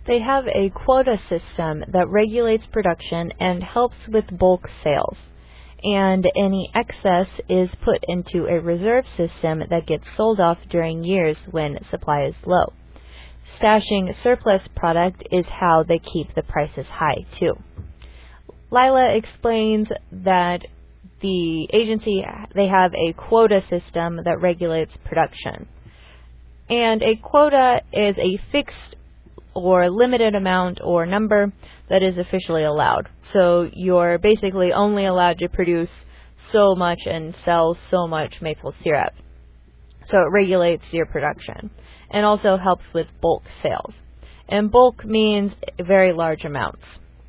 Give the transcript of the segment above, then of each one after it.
They have a quota system that regulates production and helps with bulk sales. And any excess is put into a reserve system that gets sold off during years when supply is low. Stashing surplus product is how they keep the prices high, too. Lila explains that the agency, they have a quota system that regulates production. And a quota is a fixed or limited amount or number that is officially allowed. So you're basically only allowed to produce so much and sell so much maple syrup. So it regulates your production and also helps with bulk sales. And bulk means very large amounts.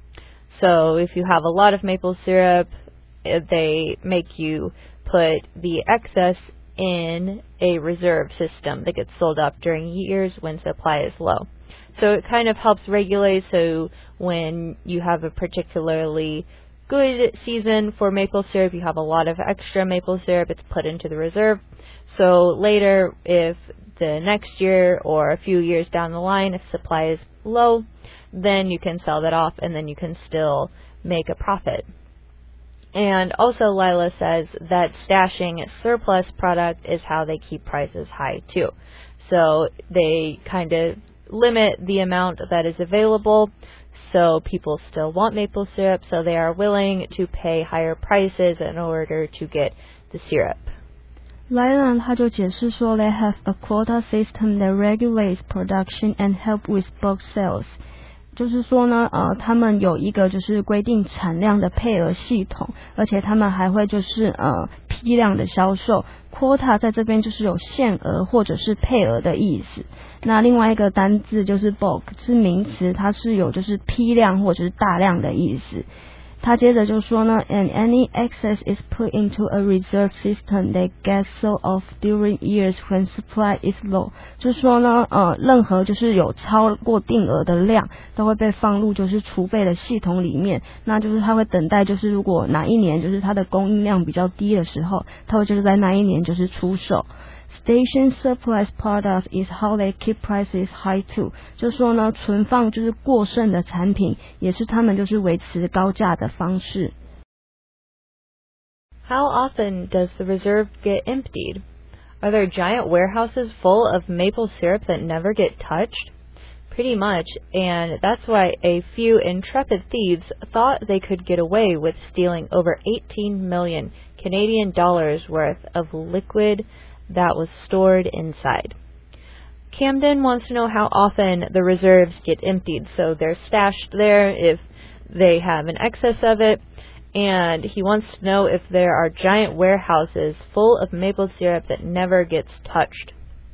So if you have a lot of maple syrup, they make you put the excess in a reserve system that gets sold off during years when supply is low. So it kind of helps regulate, so when you have a particularly good season for maple syrup, you have a lot of extra maple syrup, it's put into the reserve. So later, if the next year or a few years down the line, if supply is low, then you can sell that off and then you can still make a profit. And also Lila says that stashing surplus product is how they keep prices high too. So they kind of limit the amount that is available, so people still want maple syrup, so they are willing to pay higher prices in order to get the syrup. Lila 他就解释说 they have a quota system that regulates production and help with bulk sales. 就是说呢，他们有一个就是规定产量的配额系统，而且他们还会就是批量的销售。quota 在这边就是有限额或者是配额的意思。那另外一个单字就是 bulk 是名词，它是有就是批量或者是大量的意思。他接着就说呢 and any excess is put into a reserve system that gets sold off during years when supply is low. 就是说呢任何就是有超过定额的量都会被放入就是储备的系统里面，那就是他会等待就是如果哪一年就是它的供应量比较低的时候，他会就是在那一年就是出售。Station surplus products is how they keep prices high too. 就说呢，存放就是过剩的产品，也是他们就是维持高价的方式。 How often does the reserve get emptied? Are there giant warehouses full of maple syrup that never get touched? Pretty much, and that's why a few intrepid thieves thought they could get away with stealing over 18 million Canadian dollars worth of liquid that was stored inside. Camden wants to know how often the reserves get emptied. So they're stashed there if they have an excess of it. And he wants to know if there are giant warehouses full of maple syrup that never gets touched.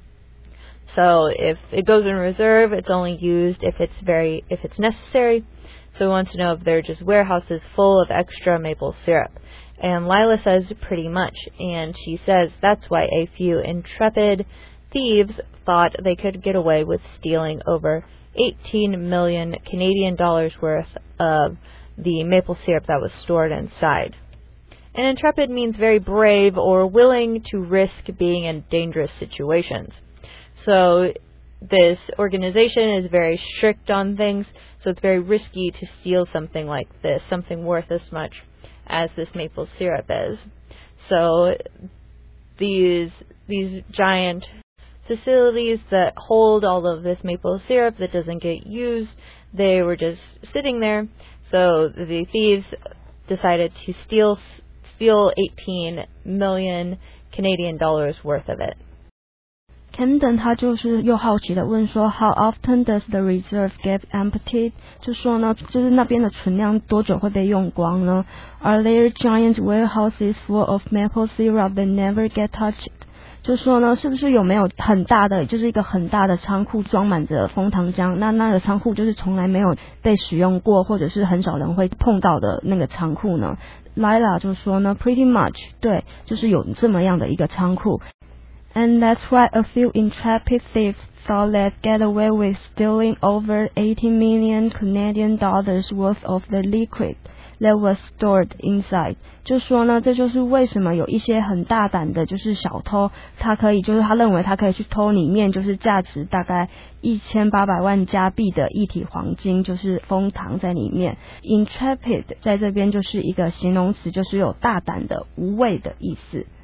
So if it goes in reserve, it's only used if it's necessary. So he wants to know if there are just warehouses full of extra maple syrup. And Lila says pretty much, and she says that's why a few intrepid thieves thought they could get away with stealing over 18 million Canadian dollars worth of the maple syrup that was stored inside. And intrepid means very brave or willing to risk being in dangerous situations. So this organization is very strict on things, so it's very risky to steal something like this, something worth as much as this maple syrup is. So these giant facilities that hold all of this maple syrup that doesn't get used, they were just sitting there. So the thieves decided to steal 18 million Canadian dollars worth of it. Camden 他就是又好奇的问说 How often does the reserve get emptied? 就说呢，就是那边的存量多久会被用光呢？ Are there giant warehouses full of maple syrup that never get touched? 就说呢，是不是有没有很大的，就是一个很大的仓库装满着枫糖浆？那个仓库就是从来没有被使用过，或者是很少人会碰到的那个仓库呢？ Lila 就说呢 Pretty much, 对，就是有这么样的一个仓库。And that's why a few intrepid thieves thought they'd get away with stealing over 80 million Canadian dollars worth of the liquid that was stored inside。就说呢，这就是为什么有一些很大胆的就是小偷，他可以就是他认为他可以去偷里面就是价值大概1800万加币的一体黄金，就是封藏在里面。Intrepid 在这边就是一个形容词，就是有大胆的、无畏的意思。